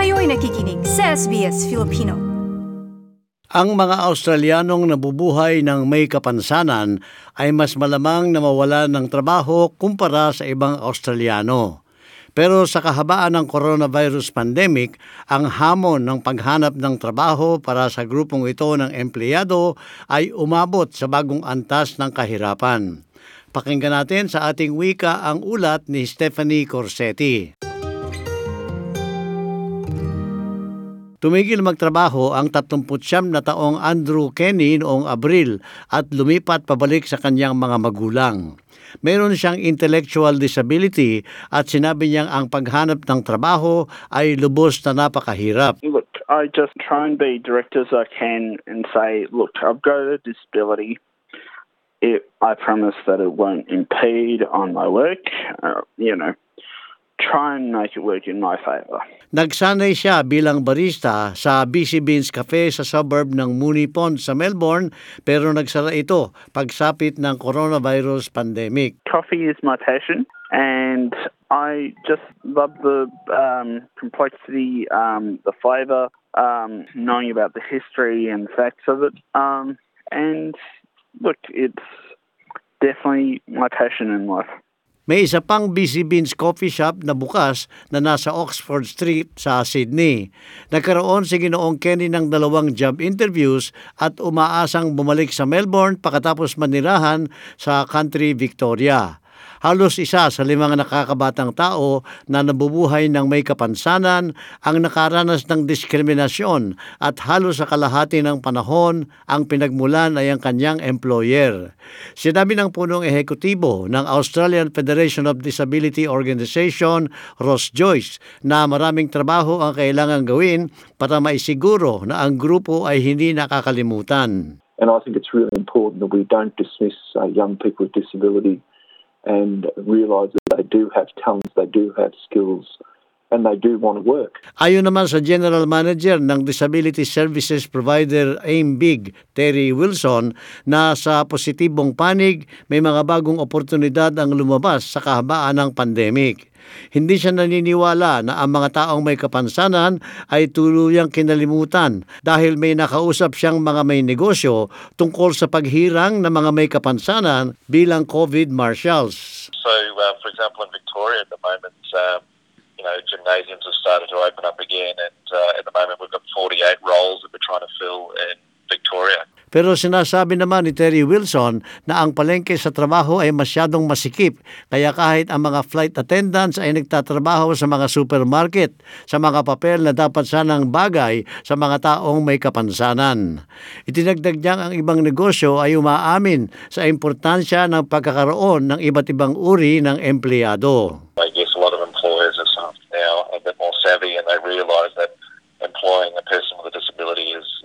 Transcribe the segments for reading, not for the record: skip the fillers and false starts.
Kayo'y nakikinig sa SBS Filipino. Ang mga Australianong nabubuhay ng may kapansanan ay mas malamang na mawalan ng trabaho kumpara sa ibang Australiano. Pero sa kahabaan ng coronavirus pandemic, ang hamon ng paghanap ng trabaho para sa grupong ito ng empleyado ay umabot sa bagong antas ng kahirapan. Pakinggan natin sa ating wika ang ulat ni Stephanie Corsetti. Tumigil magtrabaho ang 39 na taong Andrew Kenny noong Abril at lumipat pabalik sa kanyang mga magulang. Meron siyang intellectual disability at sinabi niyang ang paghanap ng trabaho ay lubos na napakahirap. Look, I just try and be direct as I can and say, look, I've got a disability. I promise that it won't impede on my work. Try and make it work in my favour. Nagsanay siya bilang barista sa BC Beans Cafe sa suburb ng Moonee Pond sa Melbourne pero nagsara ito pagsapit ng coronavirus pandemic. Coffee is my passion and I just love the complexity, the flavour, knowing about the history and facts of it. And look, it's definitely my passion in life. May isa pang BC Beans Coffee Shop na bukas na nasa Oxford Street sa Sydney. Nagkaroon si Ginoong Kenny ng 2 job interviews at umaasang bumalik sa Melbourne pagkatapos manirahan sa Country Victoria. Halos 1 sa 5 nakakabatang tao na nabubuhay ng may kapansanan ang nakaranas ng diskriminasyon at halos sa kalahati ng panahon ang pinagmulan ay ang kanyang employer. Sinabi ng punong ehekutibo ng Australian Federation of Disability Organisation, Ross Joyce, na maraming trabaho ang kailangang gawin para maisiguro na ang grupo ay hindi nakakalimutan. And I think it's really important that we don't dismiss young people with disability and realise that they do have talents, they do have skills, and they do want to work. Ayon naman sa General Manager ng Disability Services Provider Aim Big, Terry Wilson, na sa positibong panig may mga bagong oportunidad ang lumabas sa kahabaan ng pandemic. Hindi siya naniniwala na ang mga taong may kapansanan ay tuluyang kinalimutan dahil may nakausap siyang mga may negosyo tungkol sa paghirang ng mga may kapansanan bilang COVID marshals. So, for example, in Victoria at the moment, gymnasiums have started to open up again and at the moment we've got 48 roles that we're trying to fill in Victoria. Pero sinasabi naman ni Terry Wilson na ang palengke sa trabaho ay masyadong masikip kaya kahit ang mga flight attendants ay nagtatrabaho sa mga supermarket, sa mga papel na dapat sanang bagay sa mga taong may kapansanan. Itinagdag niyang ang ibang negosyo ay umaamin sa importansya ng pagkakaroon ng iba't ibang uri ng empleyado. I guess a lot of employers are now a bit more savvy and they realise that employing a person with a disability is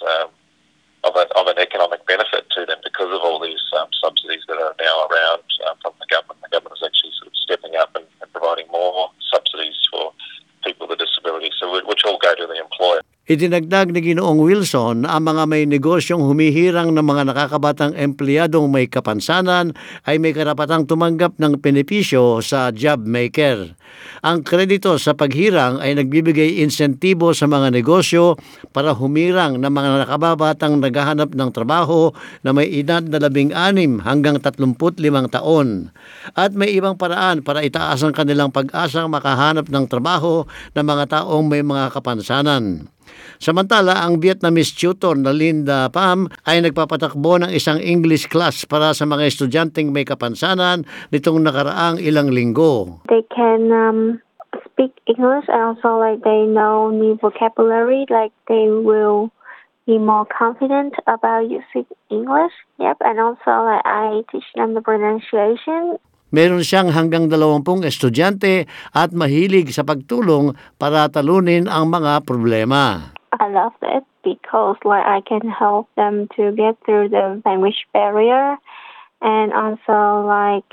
of an economic benefit to them because of all these subsidies that are now around from the government. The government is actually sort of stepping up and providing more subsidies for people with disabilities, which all go to the employer. Itinagdag ni Ginoong Wilson na ang mga may negosyong humihirang ng mga nakakabatang empleyadong may kapansanan ay may karapatang tumanggap ng benepisyo sa job maker. Ang kredito sa paghirang ay nagbibigay insentibo sa mga negosyo para humirang ng mga nakababatang naghahanap ng trabaho na may edad na 16 hanggang 35 taon. At may ibang paraan para itaas ang kanilang pag-asang makahanap ng trabaho ng mga taong may mga kapansanan. Samantala, ang Vietnamese tutor na Linda Pham ay nagpapatakbo ng isang English class para sa mga estudyanteng may kapansanan nitong nakaraang ilang linggo. They can speak English and also they know new vocabulary, they will be more confident about using English. Yep, and also I teach them the pronunciation. Meron siyang hanggang 20 estudyante at mahilig sa pagtulong para talunin ang mga problema. I love that because I can help them to get through the language barrier, and also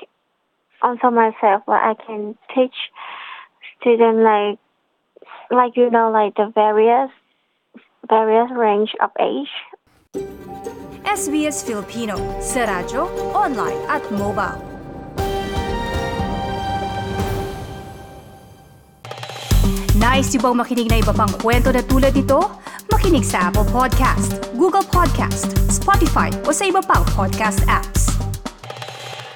myself I can teach students the various range of age. SBS Filipino sa radyo, online at mobile. Nice yung bang makinig na iba pang kwento na tulad ito? Makinig sa Apple Podcast, Google Podcast, Spotify o sa iba pang podcast apps.